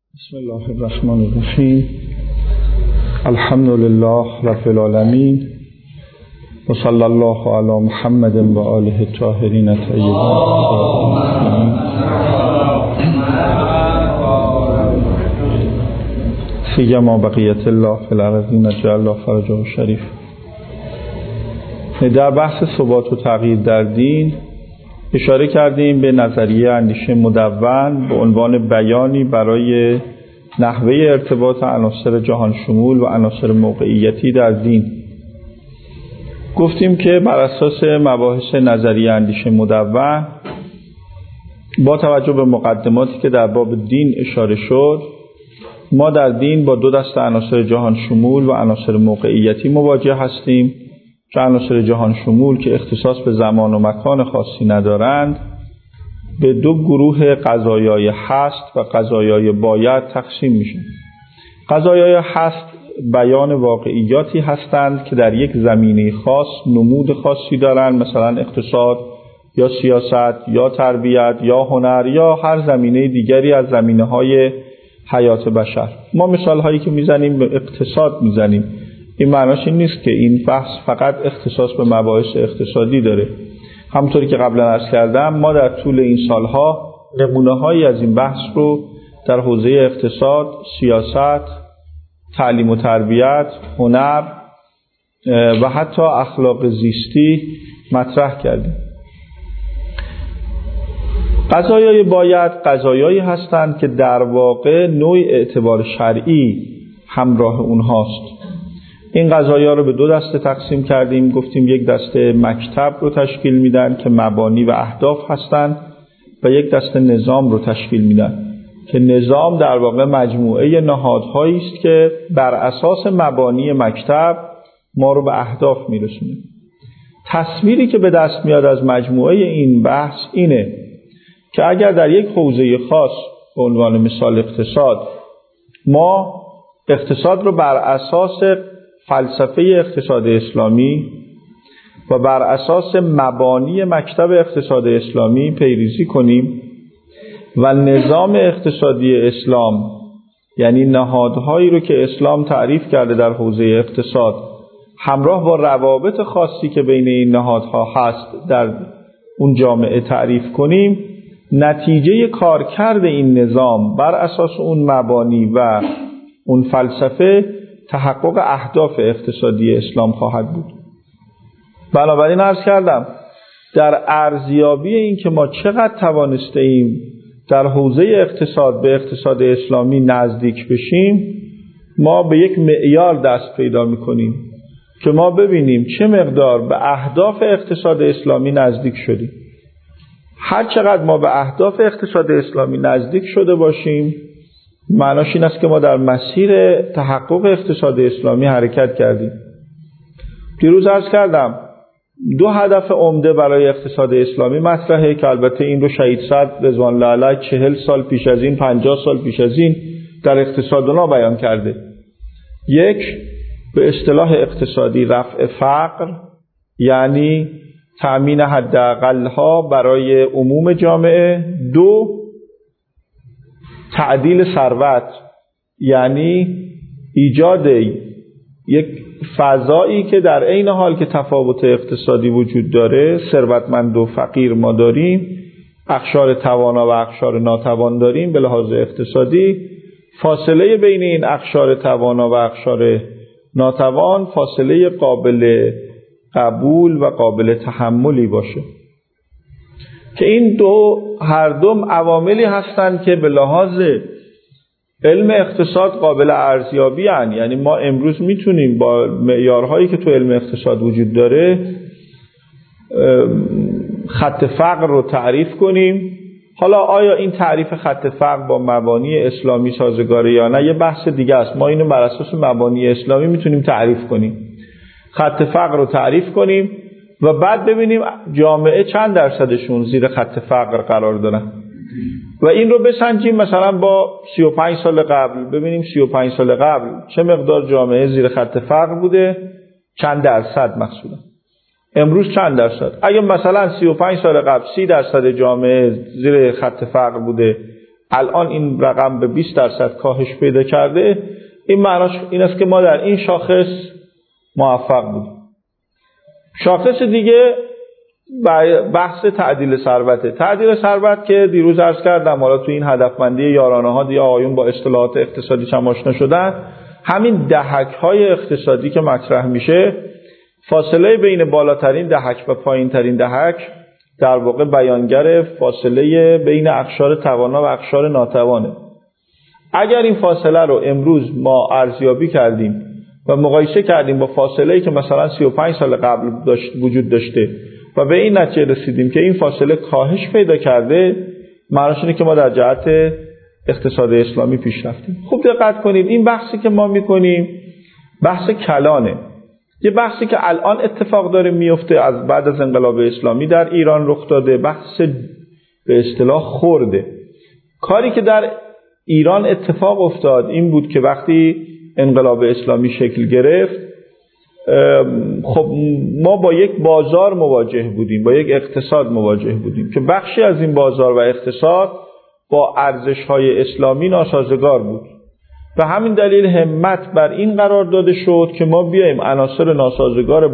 بسم الله الرحمن الرحیم. الحمد لله رب العالمین و صلی الله علی محمد و آله الطاهرین الطیبین. سیما بقیت الله فی الارضین جعل الله فرجه شریف. در بحث ثبات و تغییر در دین اشاره کردیم به نظریه اندیشه مدون به عنوان بیانی برای نحوه ارتباط عناصر جهان شمول و عناصر موقعیتی در دین. گفتیم که بر اساس مباحث نظریه اندیشه مدون با توجه به مقدماتی که در باب دین اشاره شد، ما در دین با دو دسته عناصر جهان شمول و عناصر موقعیتی مواجه هستیم. که عناصر جهان شمول که اختصاص به زمان و مکان خاصی ندارند به دو گروه قضایای هست و قضایای باید تقسیم میشن. قضایای هست بیان واقعیاتی هستند که در یک زمینه خاص نمود خاصی دارند، مثلا اقتصاد یا سیاست یا تربیت یا هنر یا هر زمینه دیگری از زمینه‌های حیات بشر. ما مثال هایی که میزنیم به اقتصاد میزنیم، این معناش این نیست که این بحث فقط اختصاص به مباحث اقتصادی داره. همونطوری که قبلا عرض کردم، ما در طول این سالها نمونه‌هایی از این بحث رو در حوزه اقتصاد، سیاست، تعلیم و تربیت، هنر و حتی اخلاق زیستی مطرح کردیم. قضایای باید قضایایی هستند که در واقع نوع اعتبار شرعی همراه اونهاست. این قضایا رو به دو دسته تقسیم کردیم. گفتیم یک دسته مکتب رو تشکیل میدن که مبانی و اهداف هستند و یک دسته نظام رو تشکیل میدن که نظام در واقع مجموعه نهادهایی است که بر اساس مبانی مکتب ما رو به اهداف میرسونه. تصویری که به دست میاد از مجموعه این بحث اینه که اگر در یک حوزه خاص به عنوان مثال اقتصاد، ما اقتصاد رو بر اساس فلسفه اقتصاد اسلامی و بر اساس مبانی مکتب اقتصاد اسلامی پیریزی کنیم و نظام اقتصادی اسلام، یعنی نهادهایی رو که اسلام تعریف کرده در حوزه اقتصاد، همراه با روابط خاصی که بین این نهادها هست در اون جامعه تعریف کنیم، نتیجه کارکرد این نظام بر اساس اون مبانی و اون فلسفه تحقق اهداف اقتصادی اسلام خواهد بود. بنابراین عرض کردم در ارزیابی این که ما چقدر توانسته ایم در حوزه اقتصاد به اقتصاد اسلامی نزدیک بشیم، ما به یک معیار دست پیدا می‌کنیم که ما ببینیم چه مقدار به اهداف اقتصاد اسلامی نزدیک شدیم. هر چقدر ما به اهداف اقتصاد اسلامی نزدیک شده باشیم، معناش این است که ما در مسیر تحقق اقتصاد اسلامی حرکت کردیم. دیروز عرض کردم دو هدف عمده برای اقتصاد اسلامی مطرحه که البته این رو شهید صدر رضوان الله علیه 40 سال پیش از این، 50 سال پیش از این در اقتصادنا بیان کرده. یک، به اصطلاح اقتصادی رفع فقر، یعنی تأمین حداقل‌ها برای عموم جامعه. دو، تعدیل ثروت، یعنی ایجاد یک فضایی که در عین حال که تفاوت اقتصادی وجود داره، ثروتمند و فقیر ما داریم، اقشار توانا و اقشار ناتوان داریم، به لحاظ اقتصادی فاصله بین این اقشار توانا و اقشار ناتوان فاصله قابل قبول و قابل تحملی باشه. که این هر دو عواملی هستند که به لحاظ علم اقتصاد قابل ارزیابی هستند. یعنی ما امروز میتونیم با معیارهایی که تو علم اقتصاد وجود داره خط فقر رو تعریف کنیم. حالا آیا این تعریف خط فقر با مبانی اسلامی سازگاره یا نه، یه بحث دیگه است. ما اینو بر اساس مبانی اسلامی میتونیم تعریف کنیم، خط فقر رو تعریف کنیم و بعد ببینیم جامعه چند درصدشون زیر خط فقر قرار دارن و این رو بسنجیم مثلا با 35 سال قبل، ببینیم 35 سال قبل چه مقدار جامعه زیر خط فقر بوده، چند درصد مقصودا، امروز چند درصد. اگه مثلا 35 سال قبل 30% جامعه زیر خط فقر بوده، الان این رقم به 20% کاهش پیدا کرده، این معناش این است که ما در این شاخص موفق بودیم. شاخص دیگه بحث تعدیل ثروته. تعدیل ثروت که دیروز عرض کردم، حالا تو این هدفمندی یارانه ها دیگه آقایون با اصطلاحات اقتصادی چم آشنا شدن. همین دهک‌های اقتصادی که مطرح میشه، فاصله بین بالاترین دهک و پایینترین دهک در واقع بیانگر فاصله بین اقشار توانا و اقشار ناتوانه. اگر این فاصله رو امروز ما ارزیابی کردیم و مقایسه کردیم با فاصله‌ای که مثلا 35 سال قبل وجود داشته و به این نتیجه رسیدیم که این فاصله کاهش پیدا کرده، معناش اینه که ما در جهت اقتصاد اسلامی پیش رفتیم. خوب دقت کنید، این بحثی که ما میکنیم بحث کلانه، یه بحثی که الان اتفاق داره میفته، از بعد از انقلاب اسلامی در ایران رخ داده، بحث به اصطلاح خرده. کاری که در ایران اتفاق افتاد این بود که وقتی انقلاب اسلامی شکل گرفت، خب ما با یک بازار مواجه بودیم، با یک اقتصاد مواجه بودیم که بخشی از این بازار و اقتصاد با ارزش‌های اسلامی ناسازگار بود. و همین دلیل همت بر این قرار داده شد که ما بیایم عناصر ناسازگار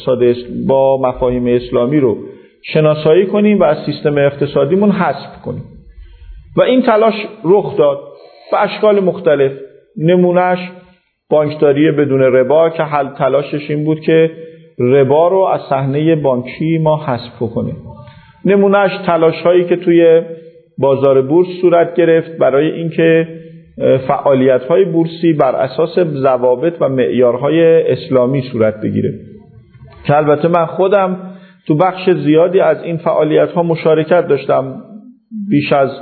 با مفاهیم اسلامی رو شناسایی کنیم و از سیستم اقتصادیمون حذف کنیم. و این تلاش رخ داد به اشکال مختلف. نمونهش بانکداری بدون ربا که تلاشش این بود که ربا رو از صحنه بانکی ما حذف کنیم. نمونهش تلاش‌هایی که توی بازار بورس صورت گرفت برای اینکه فعالیت‌های بورسی بر اساس ضوابط و معیارهای اسلامی صورت بگیره، که البته من خودم تو بخش زیادی از این فعالیت‌ها مشارکت داشتم. بیش از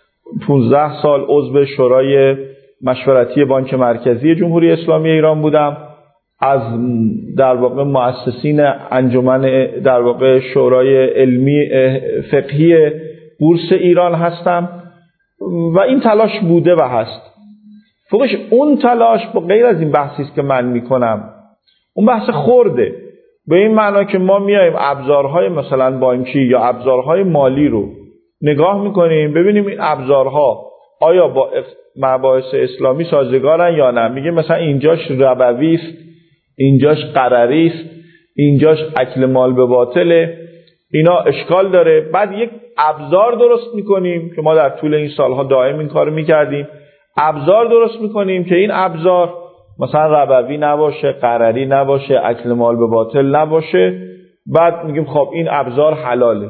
15 سال عضو شورای مشورتی بانک مرکزی جمهوری اسلامی ایران بودم. از در واقع مؤسسین انجمن در واقع شورای علمی فقهی بورس ایران هستم و این تلاش بوده و هست. فوقش اون تلاش با غیر از این بحثی است که من میکنم، اون بحث خرده، به این معنا که ما میایم ابزارهای مثلا بانکی یا ابزارهای مالی رو نگاه میکنیم ببینیم این ابزارها آیا با مباحث اسلامی سازگارن یا نه. میگه مثلا اینجاش ربوی است، اینجاش قرری است، اینجاش اکل مال به باطله، اینا اشکال داره. بعد یک ابزار درست میکنیم که ما در طول این سالها دائم این کارو میکردیم، ابزار درست میکنیم که این ابزار مثلا ربوی نباشه، قرری نباشه، اکل مال به باطل نباشه. بعد میگیم خب این ابزار حلاله.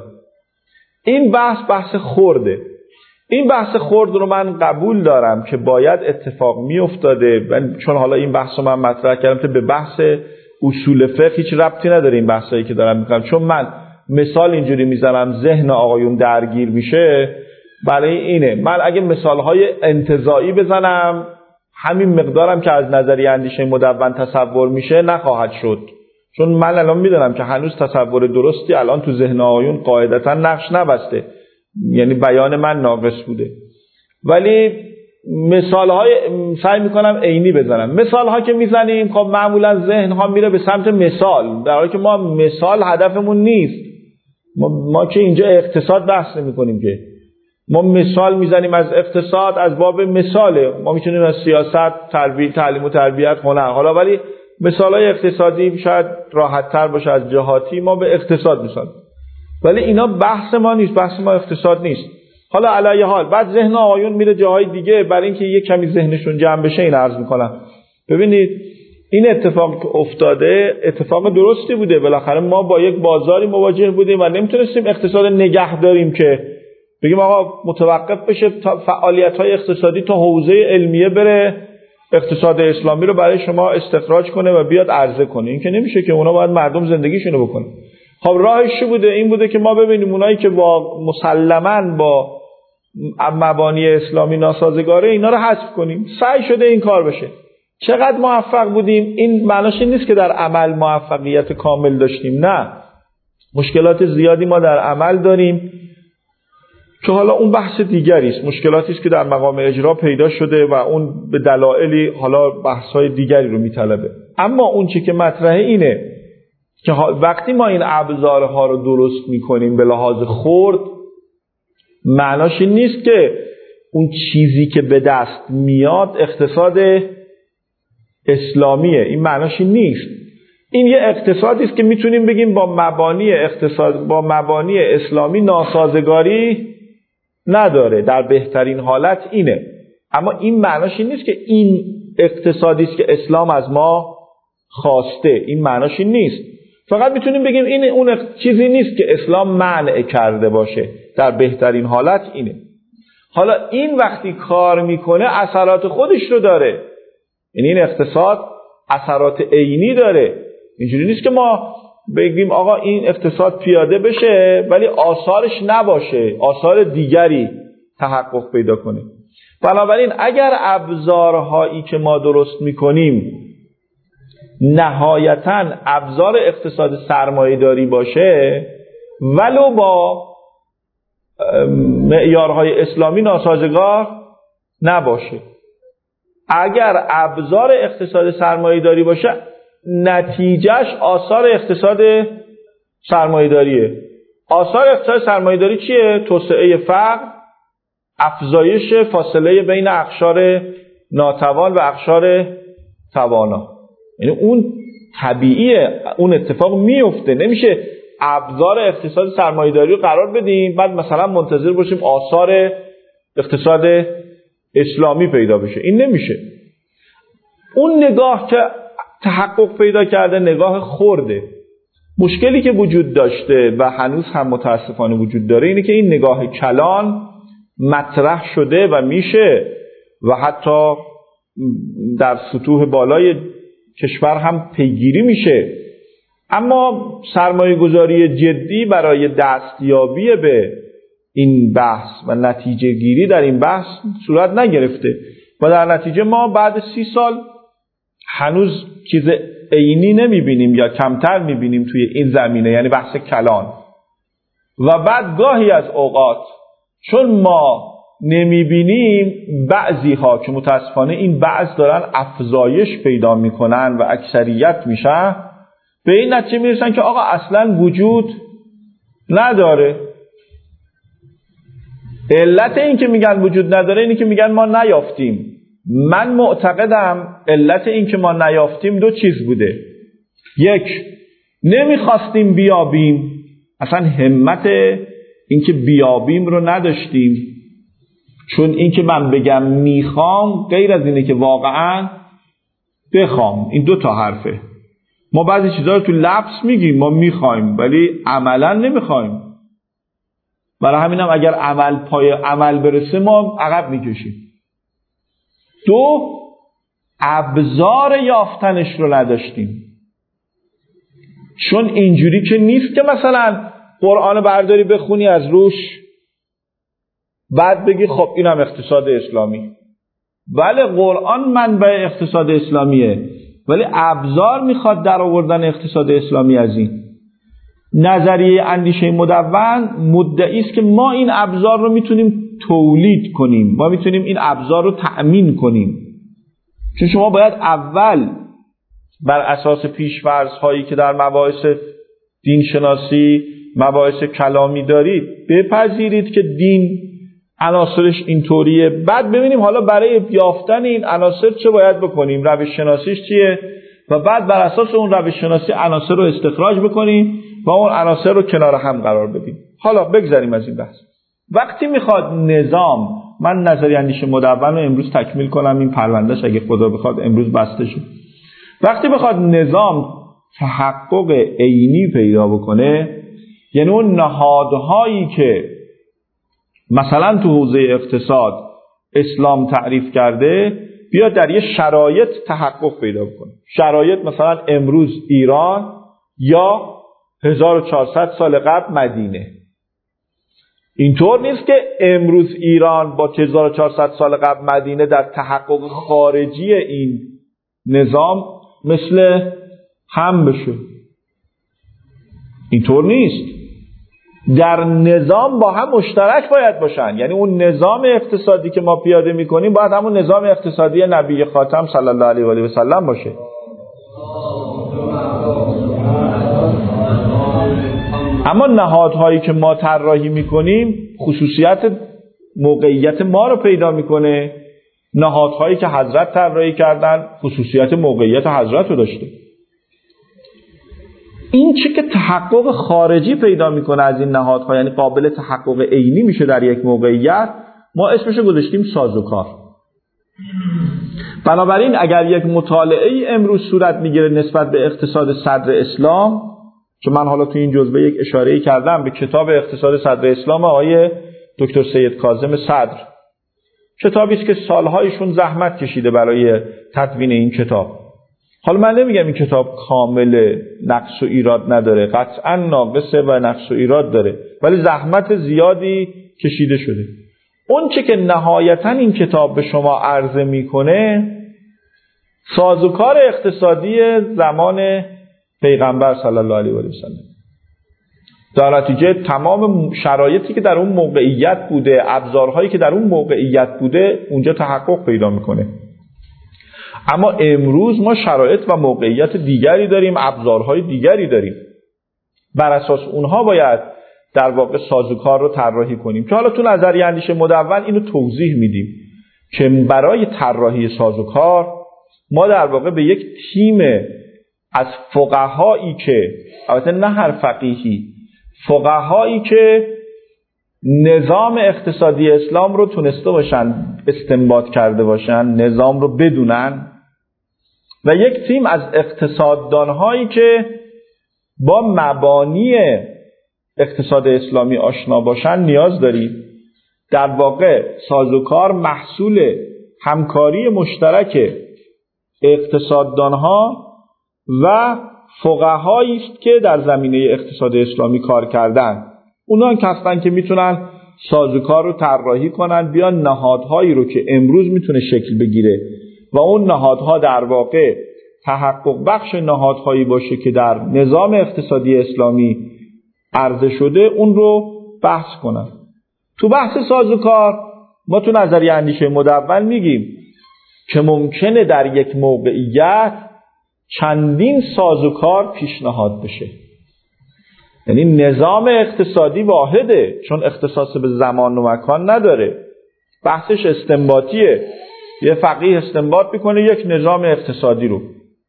این بحث خرده. این بحث خرد رو من قبول دارم که باید اتفاق میافتاده، چون حالا این بحث رو من مطرح کردم که به بحث اصول فقه هیچ ربطی نداره این بحثایی که دارم میکنم، چون من مثال اینجوری میزنم ذهن آقایون درگیر میشه. برای اینه من اگه مثالهای انتزاعی بزنم همین مقدارم که از نظریه اندیشه مدون تصور میشه نخواهد شد، چون من الان میدونم که هنوز تصور درستی الان تو ذهن آقایون قاعدتا نقش نبسته، یعنی بیان من ناقص بوده. ولی مثالهای سعی میکنم عینی بزنم. مثالها که میزنیم خب معمولا ذهنها میره به سمت مثال، در حالی که ما مثال هدفمون نیست. ما که اینجا اقتصاد بحث نمی‌کنیم، که ما مثال میزنیم از اقتصاد از باب مثاله. ما میتونیم از سیاست، تعلیم و تربیت، هنر، حالا ولی مثالای اقتصادی شاید راحت‌تر باشه از جهاتی، ما به اقتصاد مثال. ولی اینا بحث ما نیست، بحث ما اقتصاد نیست. حالا علیه حال بعد ذهن آقایون میره جاهای دیگه برای اینکه یک کمی ذهنشون جمع بشه. این عرض میکنم ببینید این اتفاق که افتاده اتفاق درستی بوده. بالاخره ما با یک بازاری مواجه بودیم و نمیتونستیم اقتصاد نگه داریم که بگیم آقا متوقف بشه فعالیت‌های اقتصادی تا حوزه علمیه بره اقتصاد اسلامی رو برای شما استخراج کنه و بیاد عرضه کنه. این که نمیشه، که اونا باید مردم زندگیشونو بکنه. خب راهش چی بوده؟ این بوده که ما ببینیم اونایی که با مسلماً با مبانی اسلامی ناسازگاره اینا رو حذف کنیم. سعی شده این کار بشه. چقدر موفق بودیم؟ این معناش این نیست که در عمل موفقیت کامل داشتیم، نه، مشکلات زیادی ما در عمل داریم که حالا اون بحث دیگری است. مشکلاتی است که در مقام اجرا پیدا شده و اون به دلایلی حالا بحث‌های دیگری رو میطلبه. اما اون چیزی که مطرحه اینه که وقتی ما این ابزارها رو درست میکنیم به لحاظ خرد، معناش این نیست که اون چیزی که به دست میاد اقتصاد اسلامیه. این معناش این نیست. این یه اقتصادی است که میتونیم بگیم با مبانی اسلامی ناسازگاری نداره، در بهترین حالت اینه. اما این معناش این نیست که این اقتصادی است که اسلام از ما خواسته. این معناش این نیست. فقط میتونیم بگیم این اون چیزی نیست که اسلام منع کرده باشه، در بهترین حالت اینه. حالا این وقتی کار میکنه اثرات خودش رو داره، یعنی این اقتصاد اثرات عینی داره. اینجوری نیست که ما بگیم آقا این اقتصاد پیاده بشه ولی آثارش نباشه، آثار دیگری تحقق پیدا کنه. بنابراین اگر ابزارهایی که ما درست میکنیم نهایتاً ابزار اقتصاد سرمایه‌داری باشه ولو با معیارهای اسلامی ناسازگار نباشه، اگر ابزار اقتصاد سرمایه‌داری باشه نتیجهش آثار اقتصاد سرمایه‌داریه. آثار اقتصاد سرمایه‌داری چیه؟ توسعه فقر، افزایش فاصله بین اقشار ناتوان و اقشار توانا. یعنی اون طبیعیه، اون اتفاق میفته. نمیشه ابزار اقتصاد سرمایه‌داری رو قرار بدیم بعد مثلا منتظر باشیم آثار اقتصاد اسلامی پیدا بشه. این نمیشه. اون نگاه که تحقق پیدا کرده نگاه خرده. مشکلی که وجود داشته و هنوز هم متاسفانه وجود داره اینه که این نگاه کلان مطرح شده و میشه و حتی در سطوح بالای کشور هم پیگیری میشه، اما سرمایه گذاری جدی برای دستیابی به این بحث و نتیجه گیری در این بحث صورت نگرفته و در نتیجه ما بعد 30 سال هنوز چیز عینی نمیبینیم یا کمتر میبینیم توی این زمینه، یعنی بحث کلان. و بعد گاهی از اوقات چون ما نمیبینیم، بعضی ها که متاسفانه این بعض دارن افزایش پیدا میکنن و اکثریت میشن، به این نتیجه میرسن که آقا اصلا وجود نداره. علت این که میگن وجود نداره اینه که میگن ما نیافتیم. من معتقدم علت این که ما نیافتیم 2 چیز بوده. 1، نمیخواستیم بیابیم، اصلا همت این که بیابیم رو نداشتیم، چون این که من بگم میخوام غیر از اینه که واقعا بخوام. این 2 تا حرفه. ما بعضی چیزا رو تو لفظ میگیم ما میخوایم ولی عملا نمیخوایم. برای همینم اگر عمل پای عمل برسه ما عقب میکشیم. 2، ابزار یافتنش رو نداشتیم. چون اینجوری که نیست که مثلا قرآن برداری بخونی از روش بعد بگی خب اینم اقتصاد اسلامی. بله قرآن منبع اقتصاد اسلامیه ولی ابزار میخواد در آوردن اقتصاد اسلامی از این. نظریه اندیشه مدون مدعی است که ما این ابزار رو میتونیم تولید کنیم، ما میتونیم این ابزار رو تأمین کنیم. چون شما باید اول بر اساس پیش‌فرض هایی که در مباحث دین شناسی، مباحث کلامی دارید بپذیرید که دین عناصرش اینطوریه، بعد ببینیم حالا برای یافتن این عناصر چه باید بکنیم، روش شناسیش چیه، و بعد بر اساس اون روش شناسی عناصر رو استخراج بکنیم و اون عناصر رو کنار هم قرار بدیم. حالا بگذاریم از این بحث. وقتی میخواد نظام، من نظریه اندیشه مدون رو امروز تکمیل کنم، این پروندهش اگه خدا بخواد امروز بسته شه. وقتی بخواد نظام تحقق عینی پیدا بکنه، یعنی اون نهادهایی که مثلا تو حوزه اقتصاد اسلام تعریف کرده بیاد در یه شرایط تحقق پیدا بکنه. شرایط مثلا امروز ایران یا 1400 سال قبل مدینه. اینطور نیست که امروز ایران با 1400 سال قبل مدینه در تحقق خارجی این نظام مثل هم بشه. اینطور نیست. در نظام با هم مشترک باید باشن. یعنی اون نظام اقتصادی که ما پیاده میکنیم باید همون نظام اقتصادی نبی خاتم صلی الله علیه و آله و سلم باشه. اما نهادهایی که ما طراحی میکنیم خصوصیت موقعیت ما رو پیدا میکنه. نهادهایی که حضرت طراحی کردن خصوصیت موقعیت حضرت رو داشته. این چه که تحقق خارجی پیدا میکنه از این نهادها، یعنی قابل تحقق عینی میشه در یک موقعیت، ما اسمش رو گذاشتیم سازوکار. بنابراین اگر یک مطالعه امروز صورت میگیره نسبت به اقتصاد صدر اسلام، چون من حالا تو این جزوه یک اشاره‌ای کردم به کتاب اقتصاد صدر اسلام آقای دکتر سید کاظم صدر، کتابی است که سالهایشون زحمت کشیده برای تدوین این کتاب. حالا من نمیگم این کتاب کامل نقص و ایراد نداره، قطعا ناقصه و نقص و ایراد داره، ولی زحمت زیادی کشیده شده. اون چه که نهایتا این کتاب به شما عرضه میکنه سازوکار اقتصادی زمان پیغمبر صلی الله علیه و سلم، در نتیجه تمام شرایطی که در اون موقعیت بوده، ابزارهایی که در اون موقعیت بوده اونجا تحقق پیدا میکنه. اما امروز ما شرایط و موقعیت دیگری داریم، ابزارهای دیگری داریم، بر اساس اونها باید در واقع سازوکار رو طراحی کنیم که حالا تو نظریه اندیشه مدون اینو توضیح میدیم که برای طراحی سازوکار ما در واقع به یک تیم از فقهایی که، البته نه هر فقیهی، فقهایی که نظام اقتصادی اسلام رو تونسته باشن استنباط کرده باشن، نظام رو بدونن، و یک تیم از اقتصاددانهایی که با مبانی اقتصاد اسلامی آشنا باشن نیاز داریم. در واقع سازوکار محصول همکاری مشترک اقتصاددانها و فقهایی است که در زمینه اقتصاد اسلامی کار کردن. اونا کسان که میتونن سازوکار رو طراحی کنن، بیان نهادهایی رو که امروز میتونه شکل بگیره و اون نهادها در واقع تحقق بخش نهادهایی باشه که در نظام اقتصادی اسلامی عرضه شده، اون رو بحث کنن. تو بحث سازوکار ما تو نظریه اندیشه مدون میگیم که ممکنه در یک موقعیت چندین سازوکار پیشنهاد بشه. یعنی نظام اقتصادی واحده، چون اختصاص به زمان و مکان نداره، بحثش استنباطیه، یه فقیه استنباط میکنه یک نظام اقتصادی رو.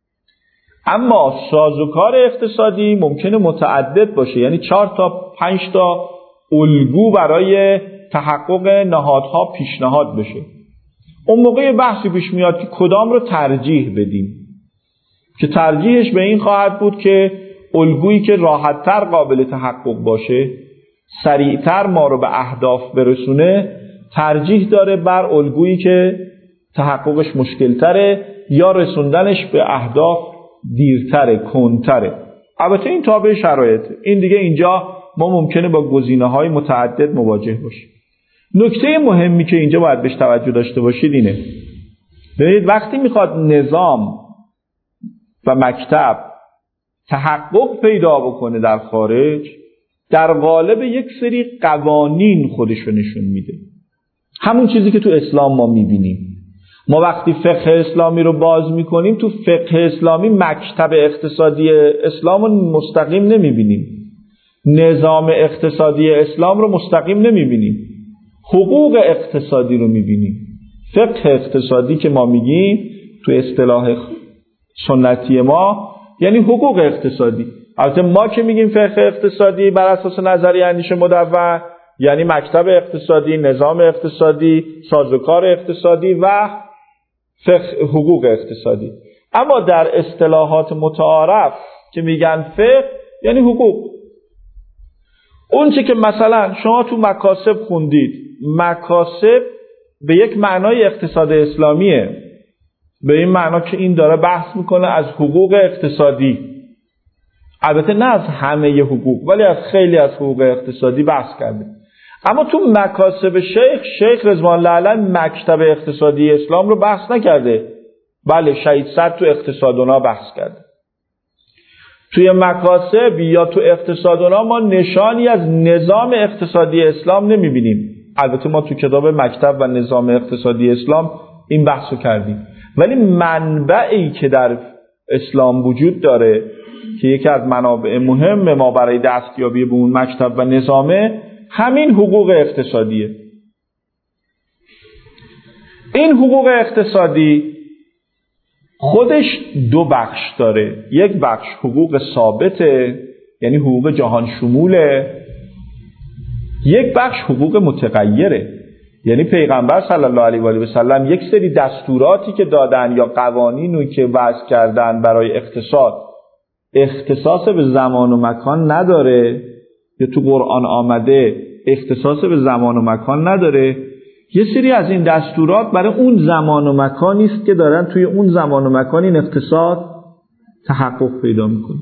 اما سازوکار اقتصادی ممکنه متعدد باشه، یعنی 4 تا 5 تا الگو برای تحقق نهادها پیشنهاد بشه. اون موقع بحثی پیش میاد که کدام رو ترجیح بدیم، که ترجیحش به این خواهد بود که الگویی که راحت‌تر قابل تحقق باشه، سریعتر ما رو به اهداف برسونه، ترجیح داره بر الگویی که تحققش مشکل‌تره یا رسوندنش به اهداف دیرتره، کندتره. البته این تابع شرایطه. این دیگه اینجا ما ممکنه با گزینه‌های متعدد مواجه باشیم. نکته مهمی که اینجا باید بهش توجه داشته باشید اینه. ببینید وقتی میخواد نظام و مکتب تحقق پیدا بکنه در خارج، در قالب یک سری قوانین خودشو نشون میده. همون چیزی که تو اسلام ما میبینیم. ما وقتی فقه اسلامی رو باز میکنیم، تو فقه اسلامی مکتب اقتصادی اسلام رو مستقیم نمیبینیم، نظام اقتصادی اسلام رو مستقیم نمیبینیم، حقوق اقتصادی رو میبینیم. فقه اقتصادی که ما میگیم تو اصطلاح سنتی ما یعنی حقوق اقتصادی. البته ما که میگیم فقه اقتصادی بر اساس نظریه اندیشه مدون یعنی مکتب اقتصادی، نظام اقتصادی، سازوکار اقتصادی و فقه حقوق اقتصادی. اما در اصطلاحات متعارف که میگن فقه یعنی حقوق. اون چه که مثلا شما تو مکاسب خوندید، مکاسب به یک معنای اقتصاد اسلامیه، به این معنا که این داره بحث میکنه از حقوق اقتصادی. البته نه از همه حقوق، ولی از خیلی از حقوق اقتصادی بحث کرده. اما تو مکاسب شیخ رضوان الله علیه مکتب اقتصادی اسلام رو بحث نکرده. بله شهید صدر تو اقتصادونا بحث کرده. توی مکاسب یا تو اقتصادونا ما نشانی از نظام اقتصادی اسلام نمیبینیم. البته ما تو کتاب مکتب و نظام اقتصادی اسلام این بحثو کردیم، ولی منبعی که در اسلام وجود داره که یکی از منابع مهم ما برای دستیابی به اون مکتب و نظامه، همین حقوق اقتصادیه. این حقوق اقتصادی خودش دو بخش داره. یک بخش حقوق ثابته، یعنی حقوق جهان شموله. یک بخش حقوق متغیره، یعنی پیغمبر صلی الله علیه و آله و سلم یک سری دستوراتی که دادن یا قوانینی که وضع کردن برای اقتصاد اختصاص به زمان و مکان نداره، یا تو قرآن آمده اختصاص به زمان و مکان نداره. یه سری از این دستورات برای اون زمان و مکانی است که دارن توی اون زمان و مکان این اقتصاد تحقق پیدا میکنه.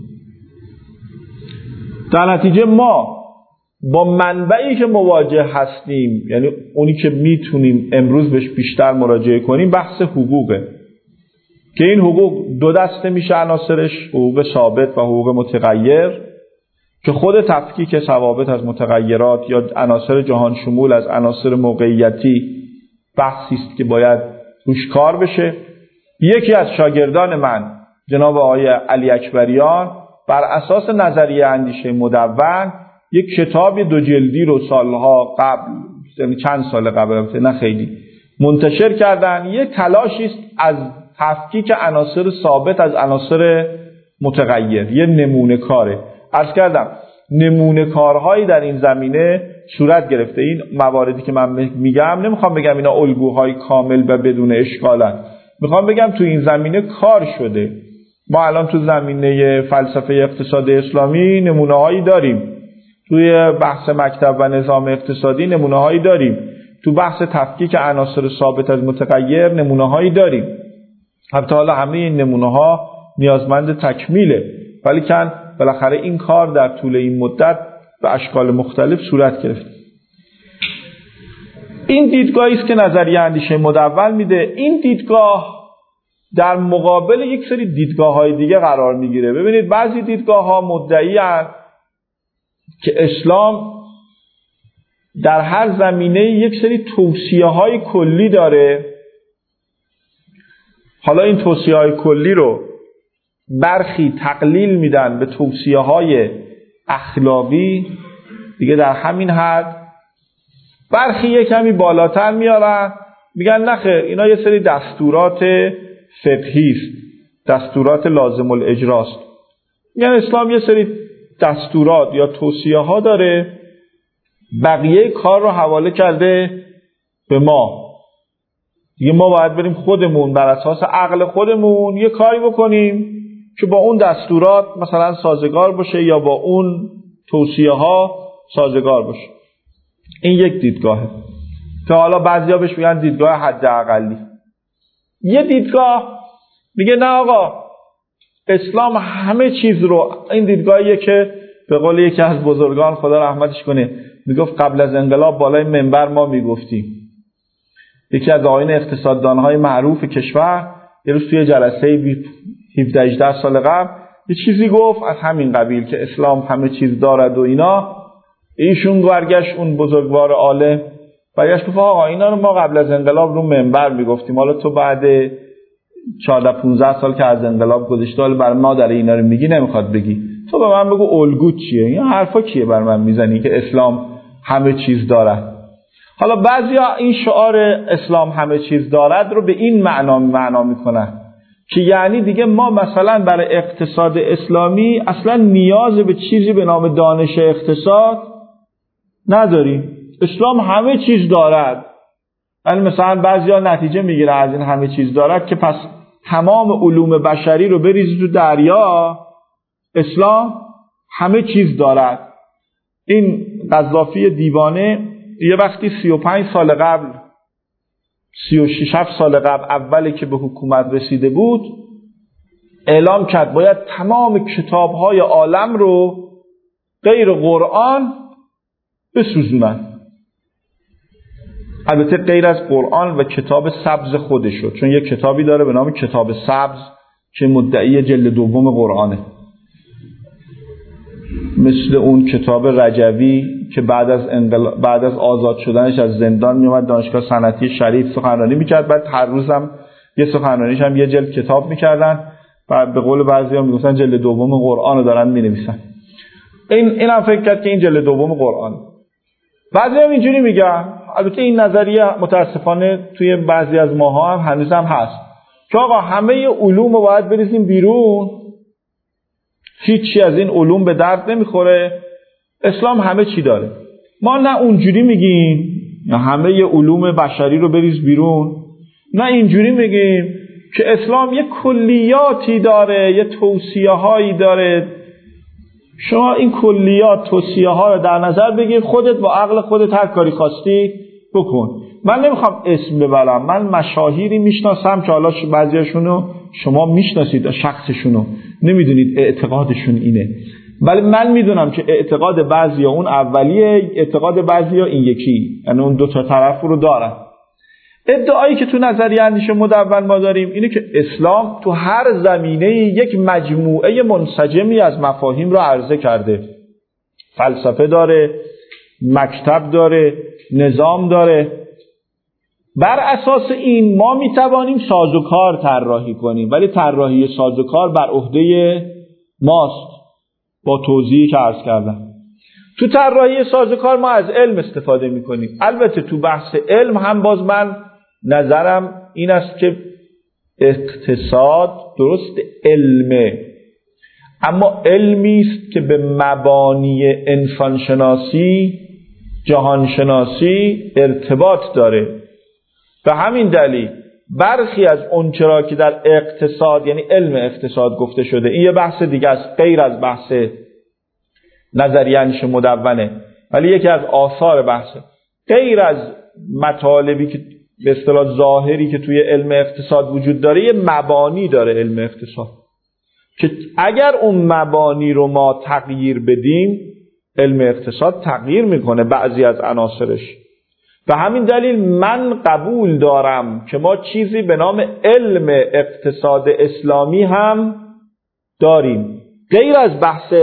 در نتیجه ما با منبعی که مواجه هستیم، یعنی اونی که میتونیم امروز بهش بیشتر مراجعه کنیم، بحث حقوقه که این حقوق دو دسته میشه عناصرش، حقوق ثابت و حقوق متغیر، که خود تفکیک ثوابت از متغیرات یا عناصر جهان شمول از عناصر موقعیتی بحثی است که باید روش کار بشه. یکی از شاگردان من جناب آقای علی اکبریان بر اساس نظریه اندیشه مدون یک کتاب 2 جلدی رو سالها قبل، یعنی چند سال قبل، نه خیلی، منتشر کردن. یک تلاشی است از تفکیک عناصر ثابت از عناصر متغیر، یه نمونه کاره. عرض کردم نمونه کارهایی در این زمینه صورت گرفته. این مواردی که من میگم نمیخوام بگم اینا الگوهای کامل و بدون اشکالن، میخوام بگم تو این زمینه کار شده. ما الان تو زمینه فلسفه اقتصاد اسلامی نمونه هایی داریم، توی بحث مکتب و نظام اقتصادی نمونه هایی داریم، تو بحث تفکیک عناصر ثابت از متغیر نمونه هایی داریم. البته حالا همه این نمونه ها نیازمند تکمیله، ولی کن بالاخره این کار در طول این مدت به اشکال مختلف صورت گرفت. این دیدگاهی است که نظریه اندیشه مدون میده. این دیدگاه در مقابل یک سری دیدگاه‌های دیگه قرار میگیره. ببینید بعضی دیدگاه‌ها مدعی‌اند که اسلام در هر زمینه یک سری توصیه‌های کلی داره. حالا این توصیه‌های کلی رو برخی تقلیل میدن به توصیه‌های اخلاقی، دیگه در همین حد. برخی یک کمی بالاتر میارن، میگن نخیر اینا یه سری دستورات فقهی است، دستورات لازم الاجراست. یعنی اسلام یه سری دستورات یا توصیه‌ها داره، بقیه کار رو حواله کرده به ما. دیگه ما باید بریم خودمون بر اساس عقل خودمون یه کاری بکنیم که با اون دستورات مثلا سازگار باشه یا با اون توصیه‌ها سازگار باشه. این یک دیدگاهه که حالا بعضیا بهش میگن دیدگاه حداقلی. یه دیدگاه میگه نه آقا، اسلام همه چیز رو، این دیدگاهیه که به قول یکی از بزرگان خدا رحمتش کنه میگفت قبل از انقلاب بالای منبر ما میگفتیم. یکی از آقایون اقتصاددانهای معروف کشور یه روز توی جلسه 17-18 سال قبل یه چیزی گفت از همین قبیل که اسلام همه چیز دارد و اینا. ایشون برگشت، اون بزرگوار عالم برگشت گفت آقا اینا رو ما قبل از انقلاب رو منبر میگفتیم، حالا تو بعد 14-15 سال که از انقلاب گذشته حالا برای ما داره اینا رو میگی، نمیخواد بگی. تو به من بگو الگو چیه، این حرفا کیه بر من میزنی که اسلام همه چیز دارد. حالا بعضیا این شعار اسلام همه چیز دارد رو به این معنا میکنن که یعنی دیگه ما مثلا برای اقتصاد اسلامی اصلا نیاز به چیزی به نام دانش اقتصاد نداریم، اسلام همه چیز دارد. یعنی مثلا بعضیا نتیجه میگیره از این همه چیز دارد که پس تمام علوم بشری رو بریزی تو دریا، اسلام همه چیز دارد. این قذافی دیوانه یه وقتی 35 سال قبل 36 سال قبل اولی که به حکومت رسیده بود اعلام کرد باید تمام کتاب‌های عالم رو غیر قرآن بسوزونن. البته غیر از قرآن و کتاب سبز خودشو، چون یه کتابی داره به نام کتاب سبز که مدعی جلد دوم قرآنه، مثل اون کتاب رجوی که بعد از آزاد شدنش از زندان میومد دانشگاه صنعتی شریف سخنرانی میکرد، بعد هر روزم یه سخنرانیش هم یه جلد کتاب میکردن و به قول بعضیا میگفتن جلد دوم قرآن رو دارن مینویسن. این هم فکر کرد که این جلد دوم قرآن. بعضی هم اینجوری میگن البته این نظریه متاسفانه توی بعضی از ماها هم هنوز هم هست که آقا همه علوم رو باید بریزیم بیرون، هیچی از این علوم به درد نمیخوره، اسلام همه چی داره. ما نه اونجوری میگیم نه همه علوم بشری رو بریز بیرون، نه اینجوری میگیم که اسلام یه کلیاتی داره، یه توصیه هایی داره. شما این کلیات توصیه ها رو در نظر بگیر، خودت با عقل خودت هر کاری خواستی بکن. من نمیخوام اسم ببرم، من مشاهیری میشناسم که حالا بعضیاشونو شما میشناسید، شخصشونو نمیدونید اعتقادشون اینه، ولی من میدونم که اعتقاد بعضیا اون اولیه، اعتقاد بعضیا این یکی، یعنی اون دو تا طرف رو دارن. ادعایی که تو نظریه اندیشه مدون ما داریم اینه که اسلام تو هر زمینه یک مجموعه منسجمی از مفاهیم رو عرضه کرده. فلسفه داره، مکتب داره، نظام داره. بر اساس این ما میتوانیم سازوکار طراحی کنیم، ولی طراحی سازوکار بر عهده ماست با توضیحی که عرض کردم. تو طراحی سازوکار ما از علم استفاده میکنیم. البته تو بحث علم هم باز من نظرم این است که اقتصاد درست علمه، اما علمی است که به مبانی انسانشناسی، جهانشناسی ارتباط داره. به همین دلیل برخی از اون چرا که در اقتصاد، یعنی علم اقتصاد گفته شده، این یه بحث دیگه است غیر از بحث نظریه اندیشه مدونه، ولی یکی از آثار بحثه، غیر از مطالبی که به اصطلاح ظاهری که توی علم اقتصاد وجود داره، یه مبانی داره علم اقتصاد که اگر اون مبانی رو ما تغییر بدیم، علم اقتصاد تغییر میکنه بعضی از عناصرش. به همین دلیل من قبول دارم که ما چیزی به نام علم اقتصاد اسلامی هم داریم، غیر از بحث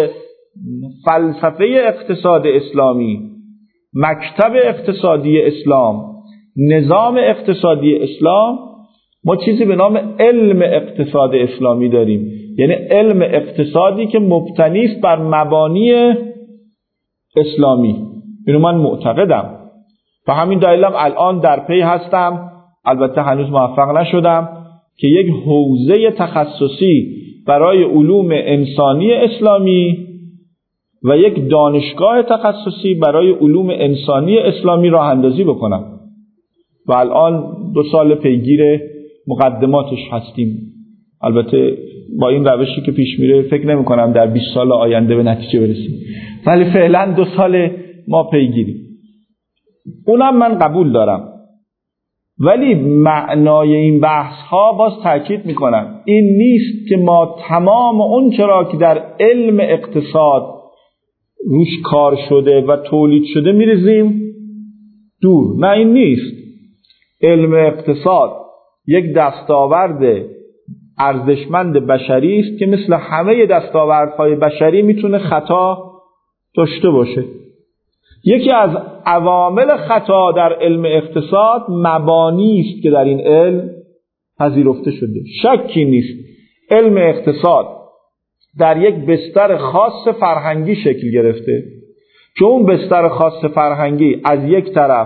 فلسفه اقتصاد اسلامی، مکتب اقتصادی اسلام، نظام اقتصادی اسلام. ما چیزی به نام علم اقتصاد اسلامی داریم، یعنی علم اقتصادی که مبتنی است بر مبانی اسلامی. اینو من معتقدم. و همین دلیلم الان در پی هستم، البته هنوز موفق نشدم، که یک حوزه تخصصی برای علوم انسانی اسلامی و یک دانشگاه تخصصی برای علوم انسانی اسلامی راه اندازی بکنم و الان 2 سال پیگیر مقدماتش هستیم. البته با این روشی که پیش میره فکر نمی کنم در 20 سال آینده به نتیجه برسیم، ولی فعلا 2 سال ما پیگیریم. اونم من قبول دارم، ولی معنای این بحث ها باز تاکید میکنم این نیست که ما تمام اون چرا که در علم اقتصاد روش کار شده و تولید شده میریزیم دور. نه، این نیست. علم اقتصاد یک دستاورد ارزشمند بشری است که مثل همه دستاوردهای بشری میتونه خطا داشته باشه. یکی از عوامل خطا در علم اقتصاد مبانی است که در این علم پذیرفته شده. شکی نیست علم اقتصاد در یک بستر خاص فرهنگی شکل گرفته که اون بستر خاص فرهنگی از یک طرف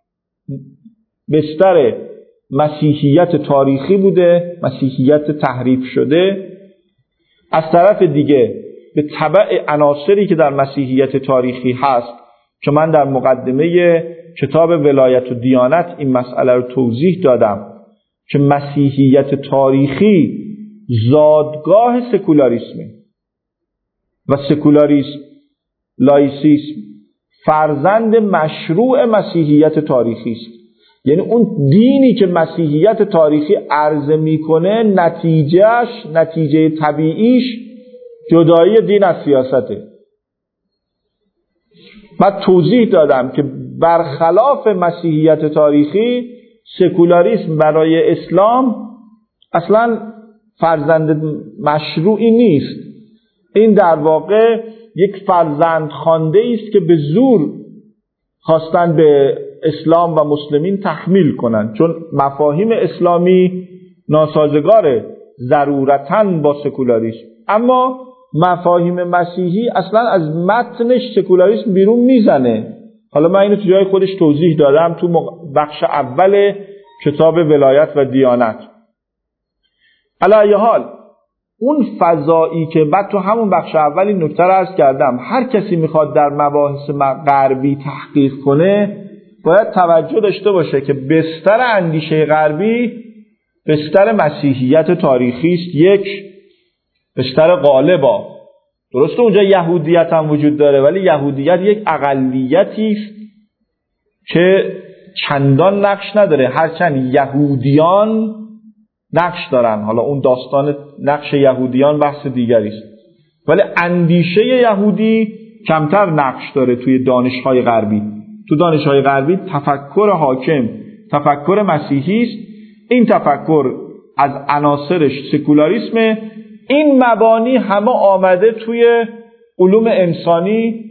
بستر مسیحیت تاریخی بوده، مسیحیت تحریف شده، از طرف دیگه به تبع عناصری که در مسیحیت تاریخی هست که من در مقدمه کتاب ولایت و دیانت این مسئله رو توضیح دادم که مسیحیت تاریخی زادگاه سکولاریسمه و سکولاریسم، لایسیسم فرزند مشروع مسیحیت تاریخی است. یعنی اون دینی که مسیحیت تاریخی عرضه میکنه نتیجه طبیعیش جدایی دین از سیاسته. من توضیح دادم که برخلاف مسیحیت تاریخی سکولاریسم برای اسلام اصلا فرزند مشروعی نیست. این در واقع یک فرزند خوانده است که به زور خواستن به اسلام و مسلمین تحمیل کنند، چون مفاهیم اسلامی ناسازگاره ضرورتاً با سکولاریسم، اما مفاهیم مسیحی اصلا از متنش سکولاریسم بیرون میزنه. حالا من اینو تو جای خودش توضیح دادم تو بخش اول کتاب ولایت و دیانت. علی ای حال اون فضایی که بعد تو همون بخش اول این نکته رو عرض کردم، هر کسی میخواد در مباحث غربی تحقیق کنه باید توجه داشته باشه که بستر اندیشه غربی بستر مسیحیت تاریخی است، یک بستر غالبا. درسته اونجا یهودیت هم وجود داره، ولی یهودیت یک اقلیتی است که چندان نقش نداره، هرچند یهودیان نقش دارن. حالا اون داستان نقش یهودیان بحث دیگری است، ولی اندیشه یهودی کمتر نقش داره توی دانش‌های غربی. تو دانش‌های غربی تفکر حاکم تفکر مسیحی است. این تفکر از عناصرش سکولاریسم. این مبانی همه آمده توی علوم انسانی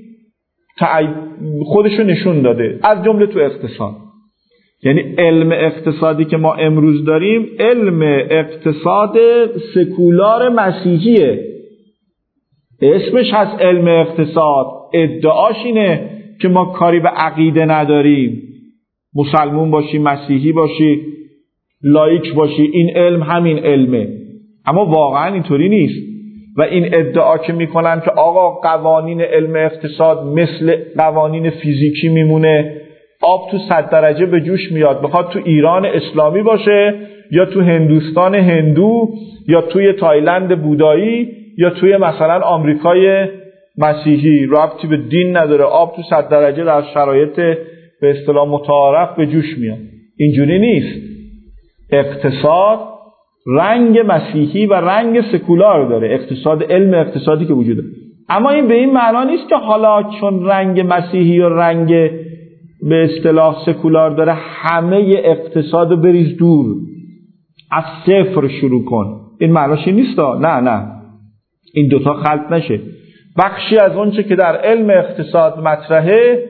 خودشو نشون داده، از جمله تو اقتصاد. یعنی علم اقتصادی که ما امروز داریم علم اقتصاد سکولار مسیحیه، اسمش هست علم اقتصاد. ادعاش اینه که ما کاری به عقیده نداریم، مسلمون باشی، مسیحی باشی، لایک باشی، این علم همین علمه. اما واقعا اینطوری نیست. و این ادعا که میکنن که آقا قوانین علم اقتصاد مثل قوانین فیزیکی میمونه، آب تو 100 درجه به جوش میاد، بخواد تو ایران اسلامی باشه یا تو هندوستان هندو یا توی تایلند بودایی یا توی مثلا آمریکای مسیحی، ربطی به دین نداره، آب تو 100 درجه در شرایط به اصطلاح متعارف به جوش میاد. اینجوری نیست. اقتصاد رنگ مسیحی و رنگ سکولار داره، اقتصاد علم اقتصادی که وجوده. اما این به این معنا نیست که حالا چون رنگ مسیحی و رنگ به اصطلاح سکولار داره همه اقتصاد رو بریز دور، از صفر شروع کن. این معناش این نیست. نه این دوتا خلط نشه. بخشی از اون چه که در علم اقتصاد مطرحه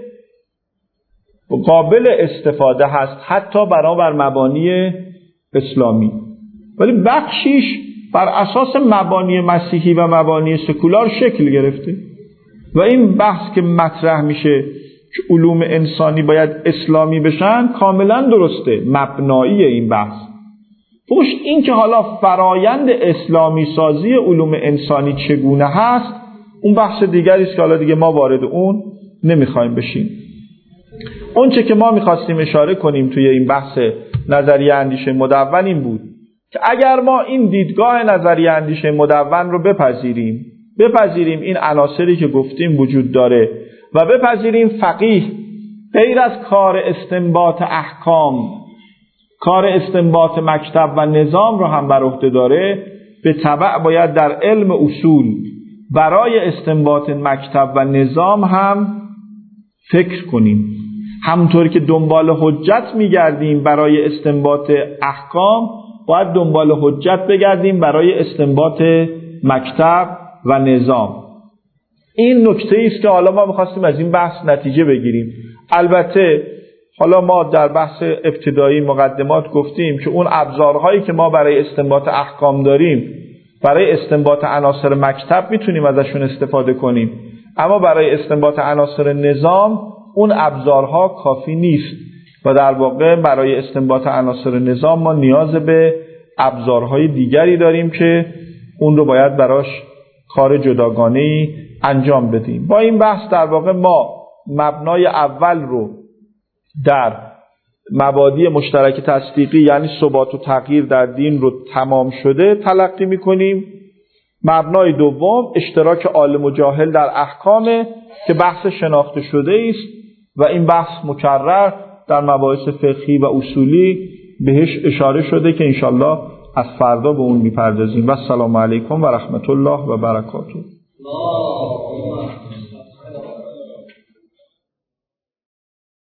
قابل استفاده هست حتی بر مبانی اسلامی، ولی بخشیش بر اساس مبانی مسیحی و مبانی سکولار شکل گرفته. و این بحث که مطرح میشه که علوم انسانی باید اسلامی بشن کاملا درسته، مبنایی این بحث. خوش این که حالا فرایند اسلامی سازی علوم انسانی چگونه هست اون بحث دیگری است که حالا دیگه ما وارد اون نمیخوایم بشیم. اون چه که ما میخواستیم اشاره کنیم توی این بحث نظریه اندیشه مدون این بود که اگر ما این دیدگاه نظریه اندیشه مدون رو بپذیریم این عناصری که گفتیم وجود داره و بپذیریم فقیه غیر از کار استنباط احکام کار استنباط مکتب و نظام رو هم بر عهده داره، به تبع باید در علم اصول برای استنباط مکتب و نظام هم فکر کنیم. همونطوری که دنبال حجت میگردیم برای استنباط احکام باید دنبال حجت بگردیم برای استنباط مکتب و نظام. این نکته است که حالا ما می‌خواستیم از این بحث نتیجه بگیریم. البته حالا ما در بحث ابتدایی مقدمات گفتیم که اون ابزارهایی که ما برای استنباط احکام داریم برای استنباط عناصر مکتب میتونیم ازشون استفاده کنیم، اما برای استنباط عناصر نظام اون ابزارها کافی نیست و در واقع برای استنباط عناصر نظام ما نیاز به ابزارهای دیگری داریم که اون رو باید براش کار جداگانه‌ای انجام بدیم. با این بحث در واقع ما مبنای اول رو در مبادی مشترک تصدیقی یعنی ثبات و تغییر در دین رو تمام شده تلقی می‌کنیم. مبنای دوم اشتراک عالم و جاهل در احکام که بحث شناخته شده است و این بحث مکرر در مباحث فقهی و اصولی بهش اشاره شده که انشالله از فردا به اون میپردازیم. و السلام علیکم و رحمت الله و برکاته.